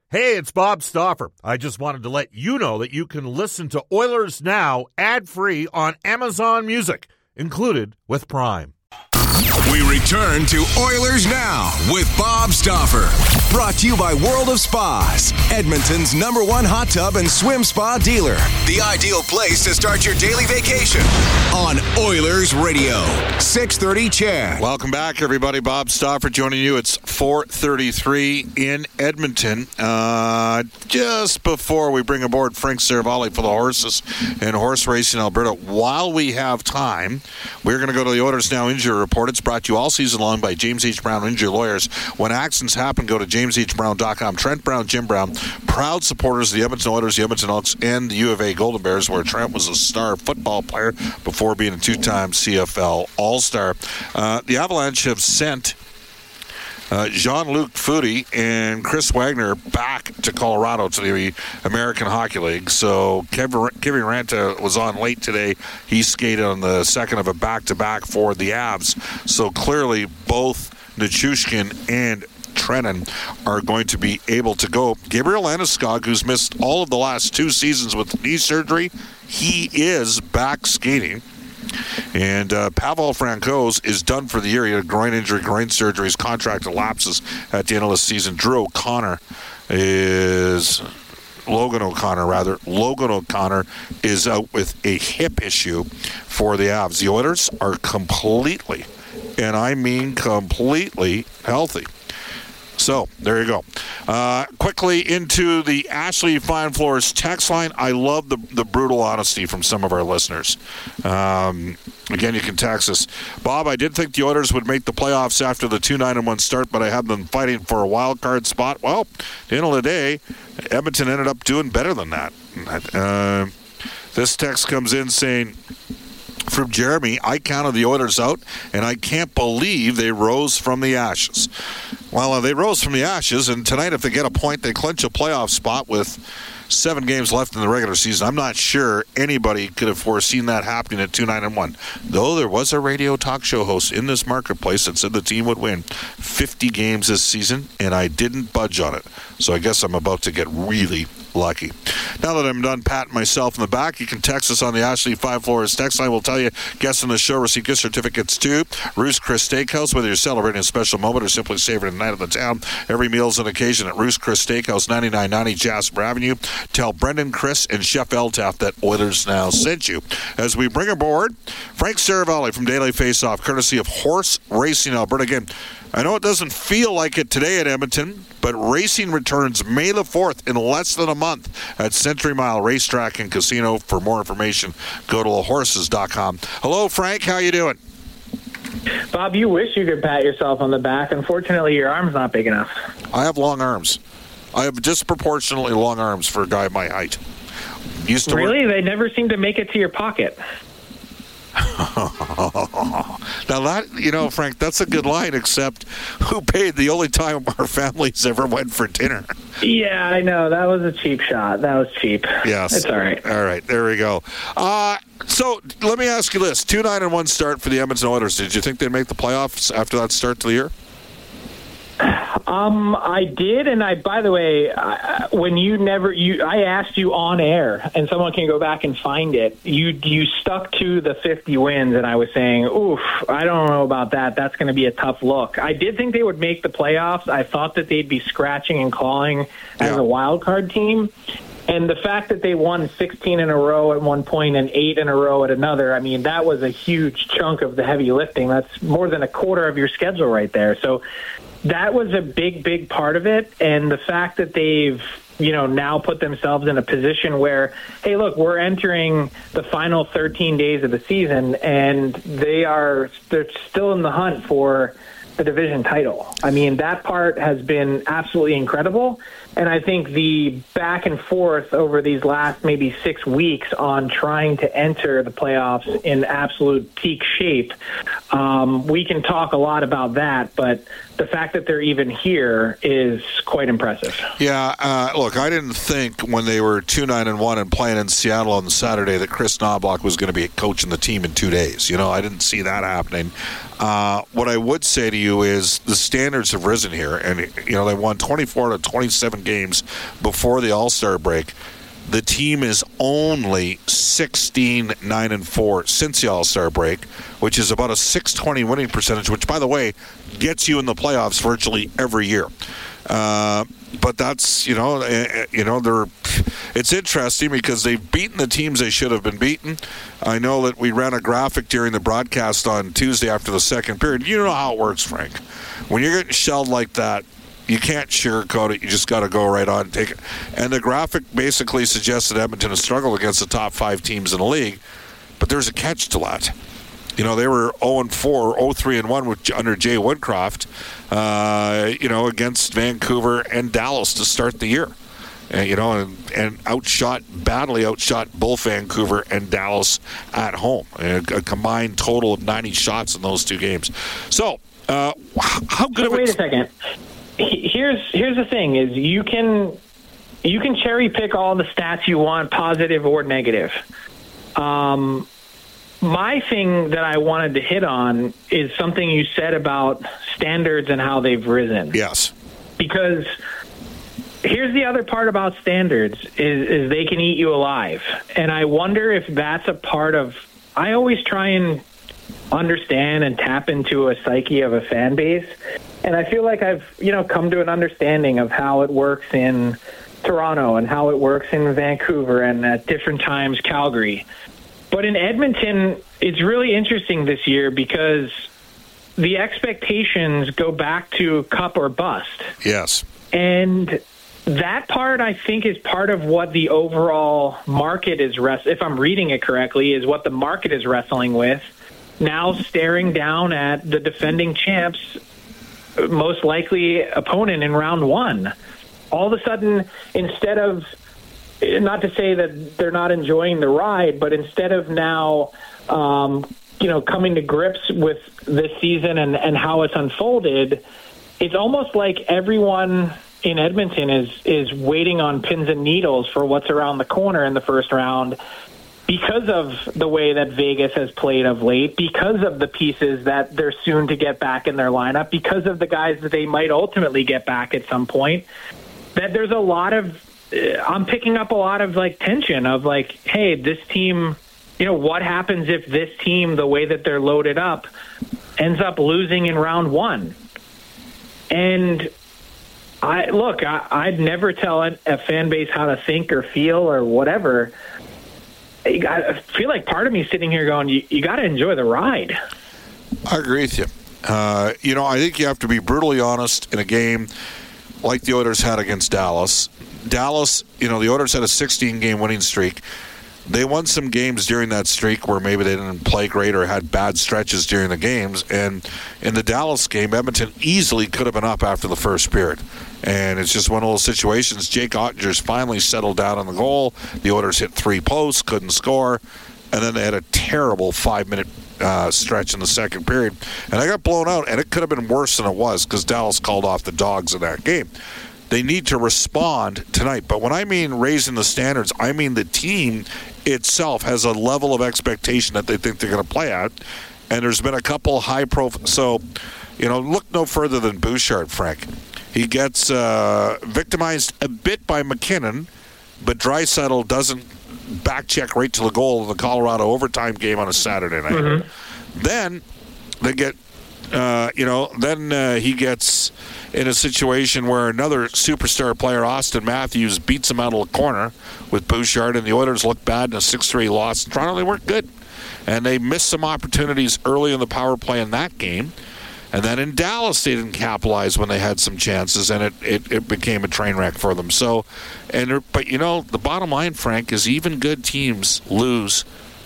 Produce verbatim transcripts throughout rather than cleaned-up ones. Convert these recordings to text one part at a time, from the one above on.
Hey, it's Bob Stauffer. I just wanted to let you know that you can listen to Oilers Now ad-free on Amazon Music, included with Prime. We return to Oilers Now with Bob Stauffer. Brought to you by World of Spas, Edmonton's number one hot tub and swim spa dealer. The ideal place to start your daily vacation on Oilers Radio. six thirty C H E D. Welcome back, everybody. Bob Stauffer joining you. It's four thirty-three in Edmonton. Uh, just before we bring aboard Frank Seravalli for the horses and horse racing Alberta, while we have time, we're going to go to the Oilers Now injury report. It's brought to you all season long by James H. Brown Injury Lawyers. When accidents happen, go to james h brown dot com. Trent Brown, Jim Brown, proud supporters of the Edmonton Oilers, the Edmonton Elks, and the U of A Golden Bears, where Trent was a star football player before being a two-time C F L All-Star. Uh, the Avalanche have sent Uh, Jean-Luc Foudy and Chris Wagner back to Colorado to the American Hockey League. So Kevin, Kevin Ranta was on late today. He skated on the second of a back-to-back for the Avs. So clearly both Nichushkin and Trennan are going to be able to go. Gabriel Landeskog, who's missed all of the last two seasons with knee surgery, he is back skating. And uh, Pavel Francouz is done for the year. He had a groin injury, groin surgery. His contract elapses at the end of the season. Drew O'Connor is... Logan O'Connor, rather. Logan O'Connor is out with a hip issue for the Avs. The Oilers are completely, and I mean completely, healthy. So, there you go. Uh, quickly into the Ashley Fine Floors text line. I love the, the brutal honesty from some of our listeners. Um, again, you can text us. Bob, I did think the Oilers would make the playoffs after the two nine one start, but I had them fighting for a wild card spot. Well, at the end of the day, Edmonton ended up doing better than that. Uh, this text comes in saying... From Jeremy, I counted the Oilers out, and I can't believe they rose from the ashes. Well, uh, they rose from the ashes, and tonight if they get a point, they clinch a playoff spot with seven games left in the regular season. I'm not sure anybody could have foreseen that happening at two nine and one. Though there was a radio talk show host in this marketplace that said the team would win fifty games this season, and I didn't budge on it. So I guess I'm about to get really lucky. Now that I'm done patting myself in the back, you can text us on the Ashley Five Floors text line. We'll tell you guests on the show receive gift certificates to Roost Chris Steakhouse. Whether you're celebrating a special moment or simply savoring the night of the town, every meal is an occasion at Roost Chris Steakhouse, ninety-nine ninety Jasper Avenue. Tell Brendan, Chris, and Chef Eltaff that Oilers Now sent you. As we bring aboard Frank Seravalli from Daily Faceoff, courtesy of Horse Racing Alberta. Again, I know it doesn't feel like it today at Edmonton, but racing returns May the fourth in less than a month at Century Mile Racetrack and Casino. For more information, go to horses dot com. Hello, Frank. How you doing? Bob, you wish you could pat yourself on the back. Unfortunately, your arm's not big enough. I have long arms. I have disproportionately long arms for a guy my height. Used to really? Work- they never seem to make it to your pocket. Now that, you know, Frank, that's a good line, except who paid the only time our families ever went for dinner? Yeah, I know. That was a cheap shot. That was cheap. Yes. It's all right. All right. There we go. Uh, so let me ask you this. two nine and one start for the Edmonton Oilers. Did you think they'd make the playoffs after that start to the year? Um, I did, and I. By the way, I, when you never, you, I asked you on air, and someone can go back and find it. You you stuck to the fifty wins, and I was saying, "Oof, I don't know about that. That's going to be a tough look." I did think they would make the playoffs. I thought that they'd be scratching and clawing as yeah. a wild card team. And the fact that they won sixteen in a row at one point and eight in a row at another, I mean, that was a huge chunk of the heavy lifting. That's more than a quarter of your schedule right there. So that was a big, big part of it. And the fact that they've, you know, now put themselves in a position where, hey, look, we're entering the final thirteen days of the season, and they are they're still in the hunt for the division title. I mean, that part has been absolutely incredible. And I think the back and forth over these last maybe six weeks on trying to enter the playoffs in absolute peak shape, um, we can talk a lot about that, but the fact that they're even here is quite impressive. Yeah, uh, look, I didn't think when they were two nine and one and playing in Seattle on Saturday that Chris Knobloch was going to be coaching the team in two days. You know, I didn't see that happening. Uh, what I would say to you is the standards have risen here, and you know they won twenty-four to twenty-seven games before the All-Star break. The team is only sixteen nine and four since the All-Star break, which is about a six twenty winning percentage, which, by the way, gets you in the playoffs virtually every year. Uh, but that's, you know, uh, you know, they're. It's interesting because they've beaten the teams they should have been beaten. I know that we ran a graphic during the broadcast on Tuesday after the second period. You know how it works, Frank. When you're getting shelled like that, you can't sugarcoat it. You just got to go right on and take it. And the graphic basically suggests that Edmonton has struggled against the top five teams in the league. But there's a catch to that. You know, they were oh and four, oh three and one with, under Jay Woodcroft, uh, you know, against Vancouver and Dallas to start the year. Uh, you know, and, and outshot, badly outshot both Vancouver and Dallas at home. A, a combined total of ninety shots in those two games. So, uh, how good so of a... Wait a second. Here's here's the thing: is you can you can cherry pick all the stats you want, positive or negative. Um, my thing that I wanted to hit on is something you said about standards and how they've risen. Yes, because here's the other part about standards is, is they can eat you alive, and I wonder if that's a part of. I always try and understand and tap into a psyche of a fan base. And I feel like I've, you know, come to an understanding of how it works in Toronto and how it works in Vancouver and at different times Calgary. But in Edmonton, it's really interesting this year because the expectations go back to cup or bust. Yes. And that part, I think, is part of what the overall market is, rest- if I'm reading it correctly, is what the market is wrestling with. Now staring down at the defending champs, most likely opponent in round one. All of a sudden, instead of, not to say that they're not enjoying the ride, but instead of now, um, you know, coming to grips with this season and, and how it's unfolded, it's almost like everyone in Edmonton is, is waiting on pins and needles for what's around the corner in the first round, because of the way that Vegas has played of late, because of the pieces that they're soon to get back in their lineup, because of the guys that they might ultimately get back at some point, that there's a lot of, uh, I'm picking up a lot of like tension of like, hey, this team, you know, what happens if this team, the way that they're loaded up, ends up losing in round one? And I look, I, I'd never tell a, a fan base how to think or feel or whatever. I feel like part of me sitting here going, you, you got to enjoy the ride. I agree with you. Uh, you know, I think you have to be brutally honest in a game like the Oilers had against Dallas. Dallas, you know, the Oilers had a sixteen-game winning streak. They won some games during that streak where maybe they didn't play great or had bad stretches during the games. And in the Dallas game, Edmonton easily could have been up after the first period. And it's just one of those situations. Jake Ottinger's finally settled down on the goal. The Oilers hit three posts, couldn't score. And then they had a terrible five-minute uh, stretch in the second period. And I got blown out, and it could have been worse than it was because Dallas called off the Dogs in that game. They need to respond tonight. But when I mean raising the standards, I mean the team itself has a level of expectation that they think they're going to play at. And there's been a couple high-profile. So, you know, look no further than Bouchard, Frank. He gets uh, victimized a bit by McKinnon, but Draisaitl doesn't back-check right to the goal in the Colorado overtime game on a Saturday night. Mm-hmm. Then they get, uh, you know, then uh, he gets in a situation where another superstar player, Austin Matthews, beats him out of the corner with Bouchard, and the Oilers look bad in a six three loss. Toronto, they weren't good. And they missed some opportunities early in the power play in that game. And then in Dallas, they didn't capitalize when they had some chances, and it, it, it became a train wreck for them. So, and but you know, the bottom line, Frank, is even good teams lose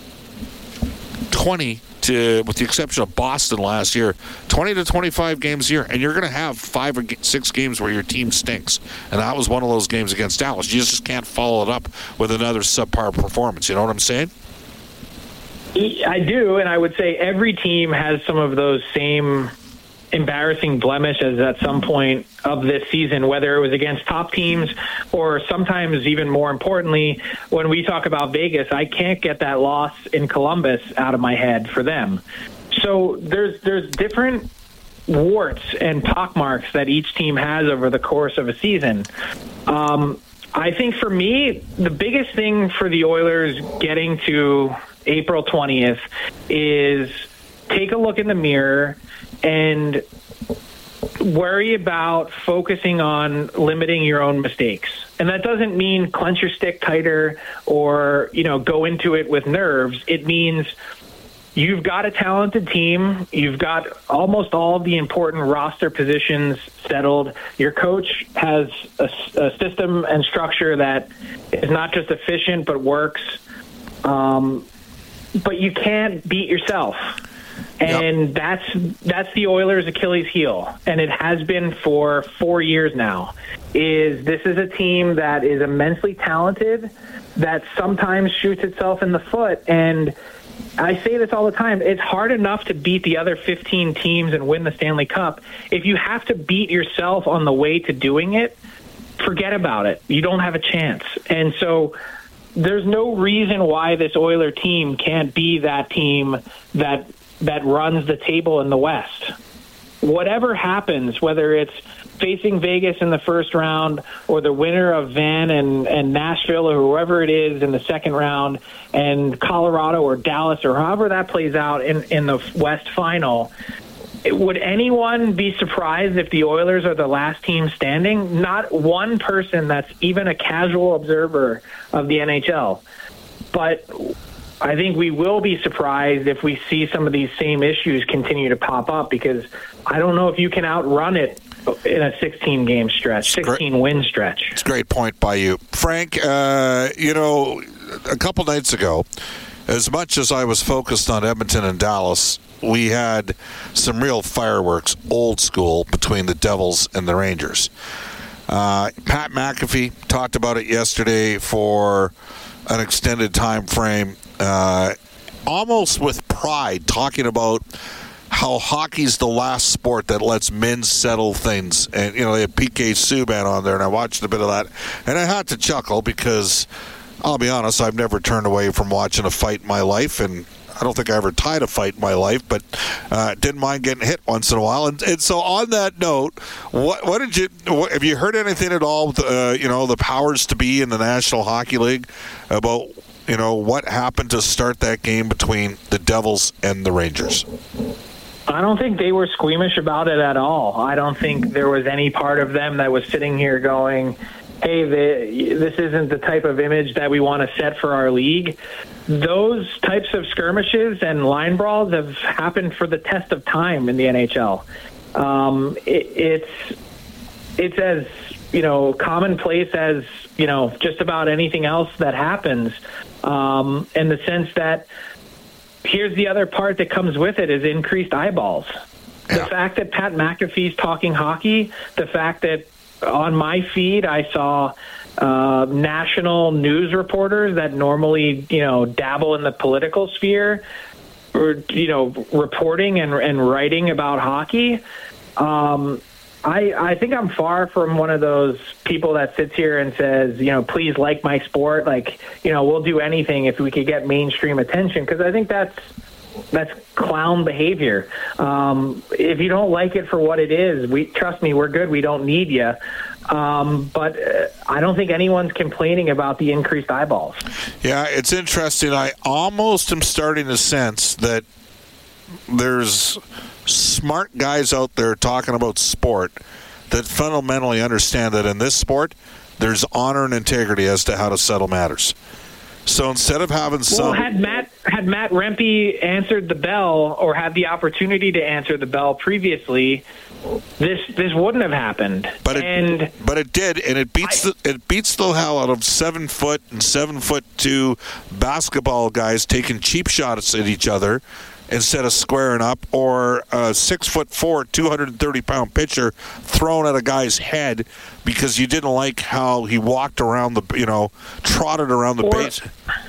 twenty to, with the exception of Boston last year, twenty to twenty-five games a year, and you're going to have five or six games where your team stinks. And that was one of those games against Dallas. You just can't follow it up with another subpar performance. You know what I'm saying? I do, and I would say every team has some of those same embarrassing blemishes at some point of this season, whether it was against top teams or sometimes even more importantly, when we talk about Vegas, I can't get that loss in Columbus out of my head for them. So there's there's different warts and pockmarks that each team has over the course of a season. Um, I think for me, the biggest thing for the Oilers getting to April twentieth is take a look in the mirror and worry about focusing on limiting your own mistakes. And that doesn't mean clench your stick tighter or, you know, go into it with nerves. It means you've got a talented team. You've got almost all of the important roster positions settled. Your coach has a, a system and structure that is not just efficient but works. Um, but you can't beat yourself. And yep. that's that's the Oilers' Achilles heel, and it has been for four years now. Is this is a team that is immensely talented, that sometimes shoots itself in the foot. And I say this all the time, it's hard enough to beat the other fifteen teams and win the Stanley Cup. If you have to beat yourself on the way to doing it, forget about it. You don't have a chance. And so there's no reason why this Oiler team can't be that team that that runs the table in the West. Whatever happens, whether it's facing Vegas in the first round or the winner of Van and, and Nashville or whoever it is in the second round, and Colorado or Dallas or however that plays out in, in the West final, would anyone be surprised if the Oilers are the last team standing? Not one person that's even a casual observer of the N H L. But I think we will be surprised if we see some of these same issues continue to pop up, because I don't know if you can outrun it in a sixteen-game stretch, sixteen-win stretch. It's a great point by you. Frank, uh, you know, a couple nights ago, as much as I was focused on Edmonton and Dallas, we had some real fireworks, old school, between the Devils and the Rangers. Uh, Pat McAfee talked about it yesterday for an extended time frame. Uh, almost with pride, talking about how hockey's the last sport that lets men settle things. And, you know, they had P K Subban on there, and I watched a bit of that. And I had to chuckle because, I'll be honest, I've never turned away from watching a fight in my life, and I don't think I ever tied a fight in my life, but uh, didn't mind getting hit once in a while. And, and so on that note, what, what did you what, have you heard anything at all, uh, you know, the powers to be in the National Hockey League about, you know, what happened to start that game between the Devils and the Rangers? I don't think they were squeamish about it at all. I don't think there was any part of them that was sitting here going, hey, the, this isn't the type of image that we want to set for our league. Those types of skirmishes and line brawls have happened for the test of time in the N H L. Um, it, it's it's as, you know, commonplace as, you know, just about anything else that happens, um, in the sense that here's the other part that comes with it is increased eyeballs. Yeah. The fact that Pat McAfee's talking hockey, the fact that on my feed I saw uh, national news reporters that normally, you know, dabble in the political sphere, or, you know, reporting and, and writing about hockey. Um, I, I think I'm far from one of those people that sits here and says, you know, please like my sport. Like, you know, we'll do anything if we could get mainstream attention, because I think that's that's clown behavior. Um, if you don't like it for what it is, we trust me, we're good. We don't need you. Um, but uh, I don't think anyone's complaining about the increased eyeballs. Yeah, it's interesting. I almost am starting to sense that there's smart guys out there talking about sport that fundamentally understand that in this sport, there's honor and integrity as to how to settle matters. So instead of having some... Well, had Matt, had Matt Rempe answered the bell, or had the opportunity to answer the bell previously, this this wouldn't have happened. But it, and but it did, and it beats I, the, it beats the hell out of seven foot and seven foot two basketball guys taking cheap shots at each other instead of squaring up, or a six foot four, two hundred thirty pound pitcher thrown at a guy's head because you didn't like how he walked around the, you know, trotted around the or, base.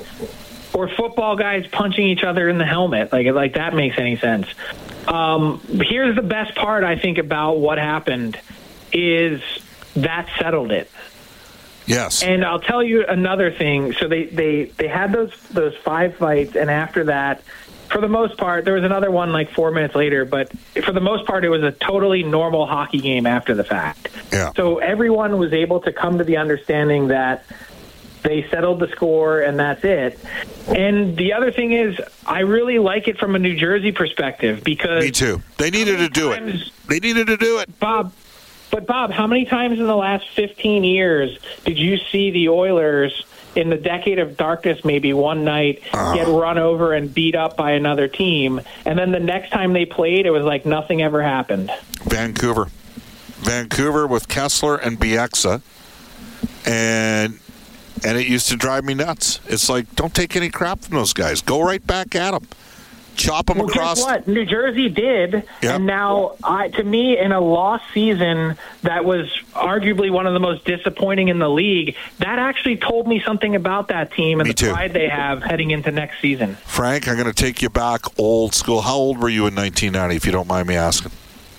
Or football guys punching each other in the helmet. Like, like that makes any sense. Um, here's the best part, I think, about what happened is that settled it. Yes. And I'll tell you another thing. So they, they, they had those those five fights, and after that, for the most part, there was another one like four minutes later, but for the most part, it was a totally normal hockey game after the fact. Yeah. So everyone was able to come to the understanding that they settled the score and that's it. And the other thing is, I really like it from a New Jersey perspective because... Me too. They needed to do times, it. They needed to do it. Bob, but Bob, how many times in the last fifteen years did you see the Oilers... in the decade of darkness, maybe one night, uh, get run over and beat up by another team, and then the next time they played, it was like nothing ever happened? Vancouver. Vancouver with Kessler and Bieksa, and and it used to drive me nuts. It's like, don't take any crap from those guys. Go right back at them. Chop them well, across. Guess what? New Jersey did, yep. and now, I, to me, in a lost season that was arguably one of the most disappointing in the league, that actually told me something about that team and me the too. pride they have heading into next season. Frank, I'm going to take you back old school. How old were you in nineteen ninety, if you don't mind me asking?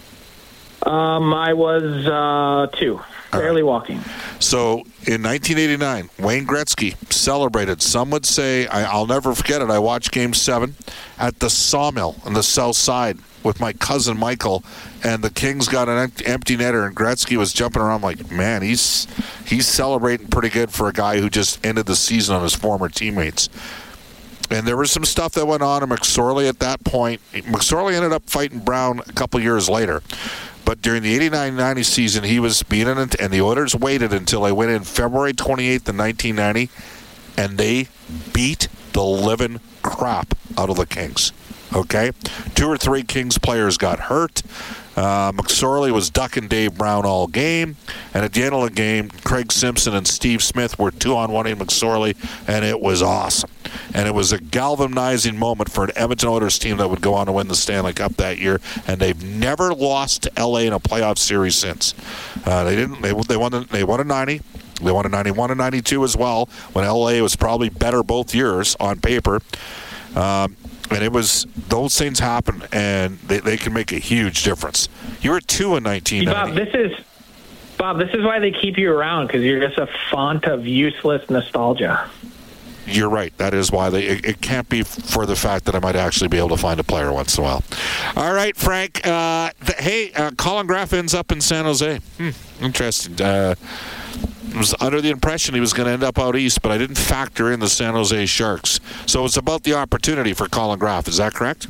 Um, I was uh, two, barely right. walking. So in nineteen eighty-nine, Wayne Gretzky celebrated. Some would say, I, I'll never forget it, I watched Game seven at the Sawmill on the south side with my cousin Michael, and the Kings got an empty netter, and Gretzky was jumping around like, man, he's he's celebrating pretty good for a guy who just ended the season on his former teammates. And there was some stuff that went on in McSorley at that point. McSorley ended up fighting Brown a couple years later. But during the eighty-nine ninety season, he was beaten, and the Oilers waited until they went in February twenty-eighth of nineteen ninety, and they beat the living crap out of the Kings. Okay? Two or three Kings players got hurt. Uh, McSorley was ducking Dave Brown all game. And at the end of the game, Craig Simpson and Steve Smith were two-on-one-ing McSorley, and it was awesome. And it was a galvanizing moment for an Edmonton Oilers team that would go on to win the Stanley Cup that year, and they've never lost to L A in a playoff series since. Uh, they didn't. They, they won. They won a ninety. They won a ninety-one and ninety-two as well, when L A was probably better both years on paper. Um, and it was, those things happen, and they, they can make a huge difference. You were two in nineteen ninety. Bob, this is Bob. This is why they keep you around, because you're just a font of useless nostalgia. You're right. That is why they. It, it can't be for the fact that I might actually be able to find a player once in a while. All right, Frank. Uh, th- hey, uh, Colin Graff ends up in San Jose. Hmm, interesting. Uh, I was under the impression he was going to end up out east, but I didn't factor in the San Jose Sharks. So it's about the opportunity for Colin Graff. Is that correct?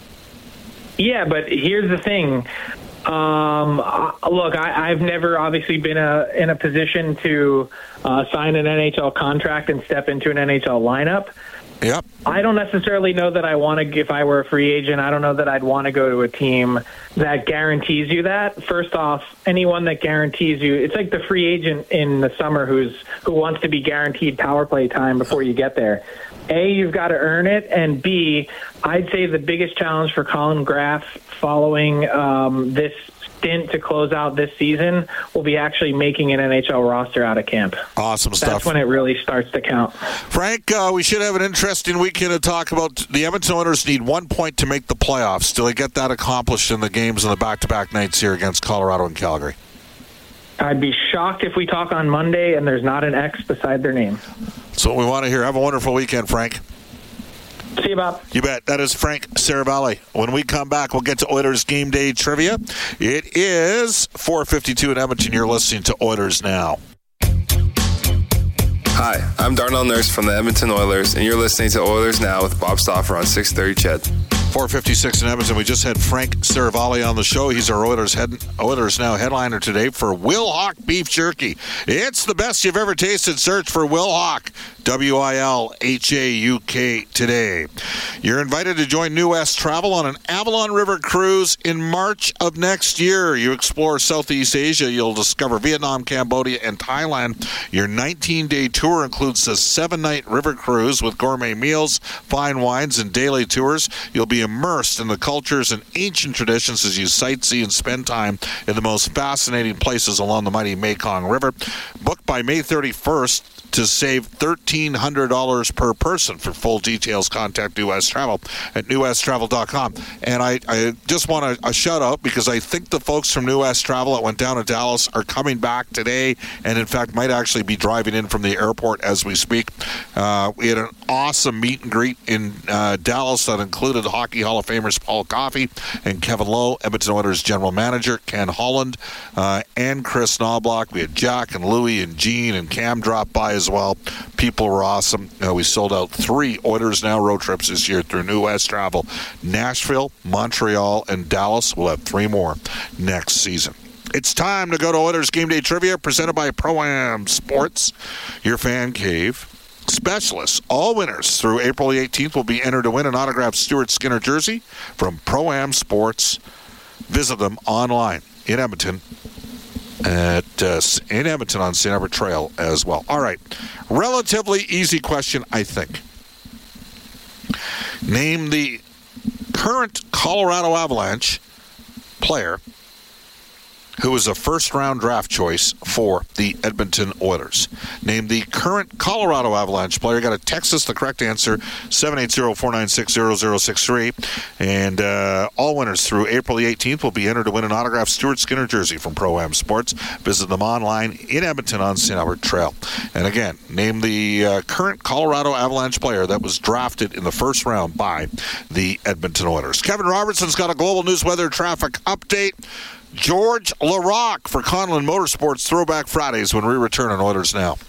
Yeah, but here's the thing. Um, look, I, I've never obviously been a, in a position to uh, sign an N H L contract and step into an N H L lineup. Yep. I don't necessarily know that I want to, if I were a free agent, I don't know that I'd want to go to a team that guarantees you that. First off, anyone that guarantees you, it's like the free agent in the summer who's who wants to be guaranteed power play time before you get there. A, you've got to earn it, and B, I'd say the biggest challenge for Colin Graff following um, this stint to close out this season will be actually making an N H L roster out of camp. Awesome stuff. That's when it really starts to count. Frank, uh, we should have an interesting weekend to talk about. The Edmonton Oilers need one point to make the playoffs. Do they get that accomplished in the games in the back-to-back nights here against Colorado and Calgary? I'd be shocked if we talk on Monday and there's not an X beside their name. That's what we want to hear. Have a wonderful weekend, Frank. See you, Bob. You bet. That is Frank Saravalli. When we come back, we'll get to Oilers Game Day Trivia. It is four fifty-two in Edmonton. You're listening to Oilers Now. Hi, I'm Darnell Nurse from the Edmonton Oilers, and you're listening to Oilers Now with Bob Stauffer on six thirty C H E D. four fifty-six in Edmonton. We just had Frank Saravalli on the show. He's our Oilers head, Oilers Now headliner today for Will Hawk Beef Jerky. It's the best you've ever tasted. Search for Will Hawk, W I L H A U K today. You're invited to join New West Travel on an Avalon River cruise in March of next year. You explore Southeast Asia. You'll discover Vietnam, Cambodia, and Thailand. Your nineteen-day tour includes a seven-night river cruise with gourmet meals, fine wines, and daily tours. You'll be Be immersed in the cultures and ancient traditions as you sightsee and spend time in the most fascinating places along the mighty Mekong River. Book by May thirty-first to save thirteen hundred dollars per person. For full details, contact New West Travel at new west travel dot com. And I, I just want a, a shout out because I think the folks from New West Travel that went down to Dallas are coming back today, and in fact might actually be driving in from the airport as we speak. Uh, we had an awesome meet and greet in uh, Dallas that included Hockey Hall of Famers Paul Coffey and Kevin Lowe, Edmonton Oilers General Manager Ken Holland, uh, and Chris Knobloch. We had Jack and Louie and Gene and Cam drop by as well. People were awesome. Uh, we sold out three Oilers Now road trips this year through New West Travel. Nashville, Montreal, and Dallas. We'll have three more next season. It's time to go to Oilers Game Day Trivia, presented by Pro-Am Sports, your fan cave specialists. All winners through April the eighteenth will be entered to win an autographed Stuart Skinner jersey from Pro-Am Sports. Visit them online in Edmonton. At uh, in Edmonton on Saint Albert Trail as well. All right. Relatively easy question, I think. Name the current Colorado Avalanche player who is a first-round draft choice for the Edmonton Oilers. Name the current Colorado Avalanche player. You got to text us the correct answer, seven eight zero, four nine six, zero zero six three. And uh, all winners through April the eighteenth will be entered to win an autographed Stuart Skinner jersey from Pro-Am Sports. Visit them online in Edmonton on Saint Albert Trail. And again, name the uh, current Colorado Avalanche player that was drafted in the first round by the Edmonton Oilers. Kevin Robertson's got a global news weather traffic update. George Larocque for Conlon Motorsports Throwback Fridays when we return on Oilers Now.